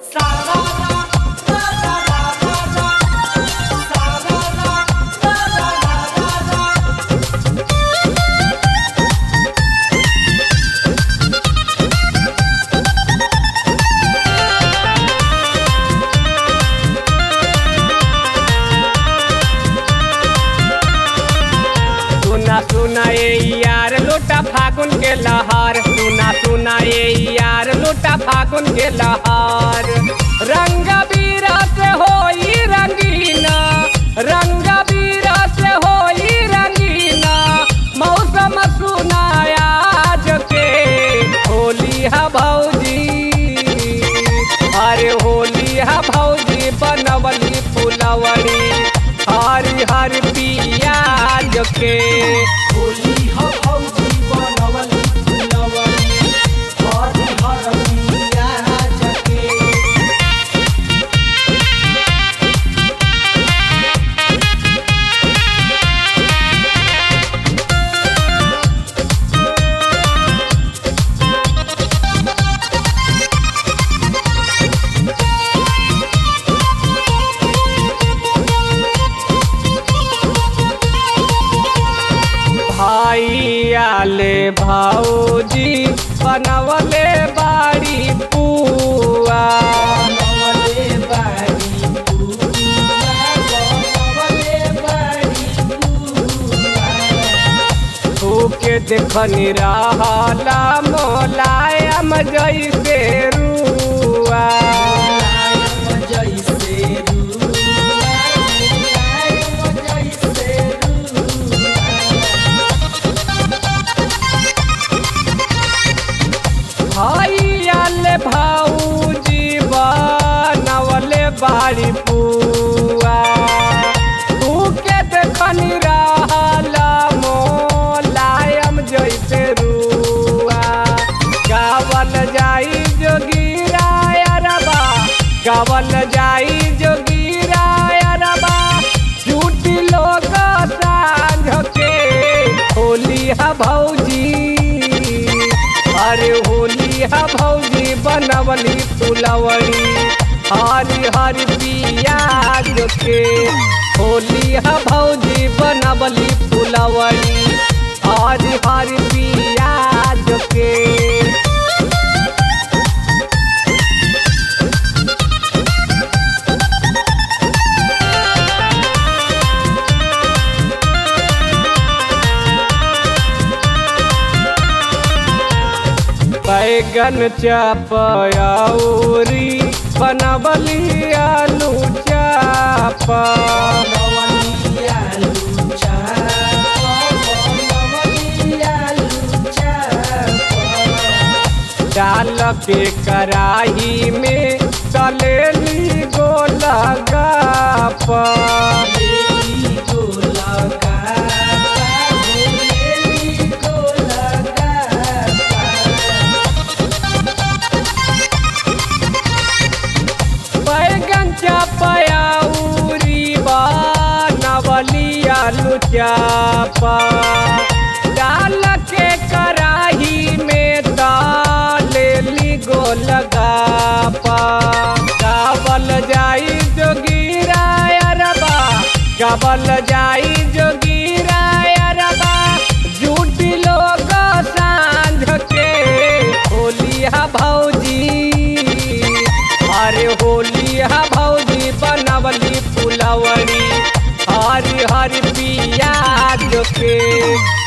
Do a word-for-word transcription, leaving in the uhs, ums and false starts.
सुना सुना ये यार लूटा फागुन के लहार, सुना सुना ये यार लूटा फागुन के लहार। रंग बीरा से होई रंगीना, रंग बीरा से होई रंगीना, मौसम सुनाया आज के। होली है भौजी, अरे होली है भौजी बनवली फुलवड़ी, हरी हरी पियाज के। होली हो भौजी बनवली फुलवड़ी, हरी हरी पियाज के। भाई आले भौजी बनवले बाड़ी पुआ, बनवले बाड़ी पुआ, बनवले बाड़ी पुआ। के देखनी रहला मोलायम जैसे रुआ। मुलायम जैसे रुआ, मुलायम जैसे रुआ। भाई आले भौजी बनवले बाड़ी पुआ, के देखनी रहला मोलायम जैसे रुआ। गावल जाई जोगिरा अरबा, गावल जाई जोगिरा अरबा, झूठी लोग साँझ के। होली है भौजी, अरे होली है भौजी बनवली फुलवड़ी, हरी हरी पियाज के। होली है भौजी बनवली फुलवड़ी, हरी हरी पियाज के। बैगन चपयौरी बनवली आलू चाप, बनवली आलू चाप, बनवली आलू चाप। डाल के कढ़ाई में तलेली गोलगप्प, लेली गोलगप्पा, लेली गोलगप्पा। बैगन चपयौरी बनवली आलू चाप, डाल के कढ़ाई में तलेली गोलगप्पा। गावल जाई जोगिरा अरबा, गावल जाई जोगिरा अरबा, झूठी लोग साँझ के। होली है भौजी, अरे होली है भौजी बनवली फुलवड़ी, हरी हरी पियाज के।